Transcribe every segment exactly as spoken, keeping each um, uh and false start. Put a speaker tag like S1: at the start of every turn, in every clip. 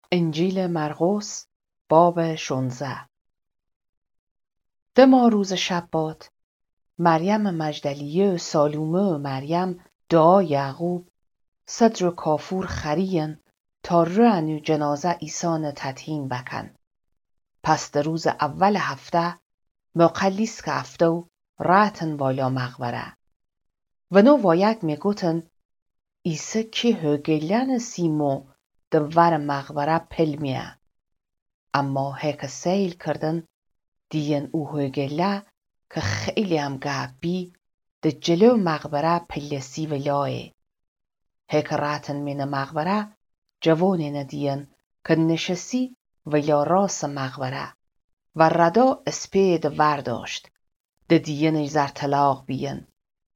S1: انجیل مرقس باب شانزده. دما روز شبات مریم مجدلیه و سالومه و مریم دعا یعقوب صدر و کافور خرین تا رعنو جنازه ایسان تطهین بکن. پس در روز اول هفته مقلیس که افتو راتن والا مغبره و نو وایک میگوتن ایسه که هگلن سیمو دوار مغبره پلمیه. اما هک سیل کردن دیین او هگله که خیلی هم گابی ده جلو مغبره پلسی و لایه. هک راتن من مغبره جوانی ندیین که نشسی و یا راس مغبره و ردا اسپید ورداشت ده دیین زر طلاق بیین.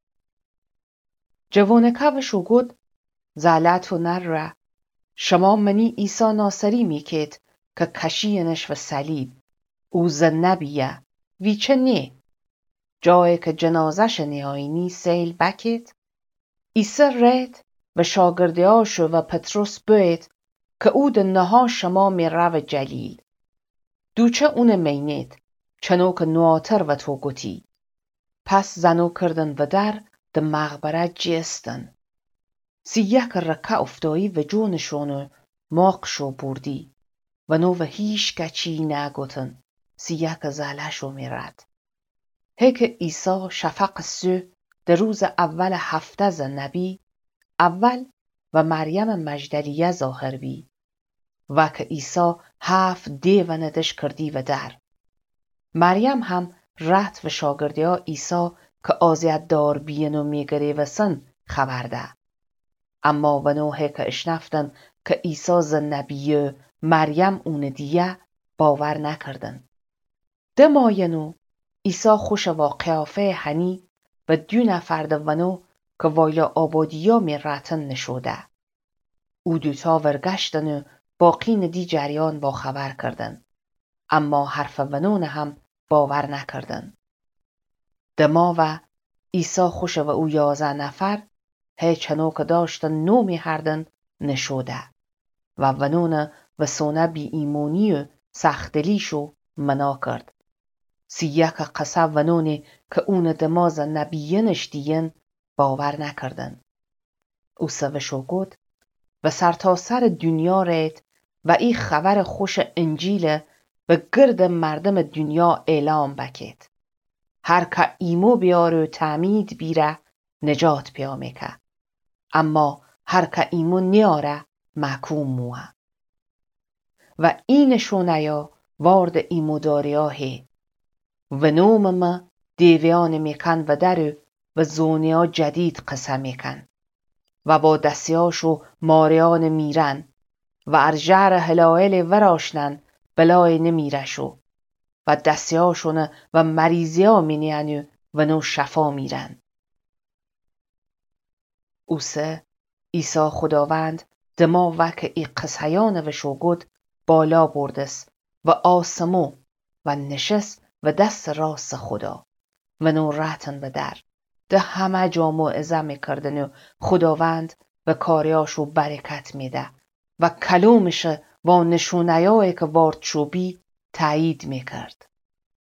S1: جوانکه و شوگود زالت و نره شما منی ایسا ناصری میکید که کشینش و صلیب او زنبیه وی چه نه جایی که جنازش نیاینی سیل بکید ایسا رید و شاگردیاشو و پتروس بید که او دنها شما می رو جلیل دوچه اون مینید چنو که نواتر و تو گوتی. پس زنو کردن و در ده مغبره جستن سی یک رکه افتایی و جونشونو ماقشو بردی و نو و هیش گچی نگوتن سی یک زالشو میرد. هک ایسا شفق سو در روز اول هفته ز نبی اول و مریم مجدلیه ظاهر بی و که ایسا هفت دیوندش کردی و در. مریم هم رت و شاگردیا ایسا که آزیت دار بینو میگری و سن خبرده. اما ونو هک اشنفتن که ایسا ز نبیه مریم اون دیه باور نکردن. دماینو ایسا خوش و قیافه هنی و دو نفر ونو که والا آبادیا می راتن نشوده. او دوتا ورگشتن و باقین دی جریان با خبر کردن. اما حرف ونون هم باور نکردن. دما و ایسا خوش و او یازه نفر هی چنو که داشتن نو می هردن نشوده و ونون و سونه بی ایمونی و سختلیشو منا کرد. سی یک قصه ونونی که اون دماز نبیینش دیین باور نکردن. او سوشو گود و سرتا سر دنیا رید و ای خبر خوش انجیل و گرد مردم دنیا اعلام بکید. هر که ایمو بیاره و تعمید بیره نجات پیامه که. اما هر که ایمو نیاره محکوم موه. و اینشو نیا وارد ایمو داریاهی و نوم ما دیویان میکن و درو و زونیا جدید قصه میکن و با دستیاشو ماریان میرن و ارجار هلایل وراشنن بلای نمیرشو و دستیاشون و مریضیا مینیانو و نو شفا میرن. اوسه ایسا خداوند دما وک ای قصیان و شوگود بالا بردس و آسمو و نشست و دست راست خدا و نو راتن و در ده همه جامو ازم کردن و خداوند و کاریاشو برکت میده و کلومش و نشونیایی که وارد شو بی تایید میکرد.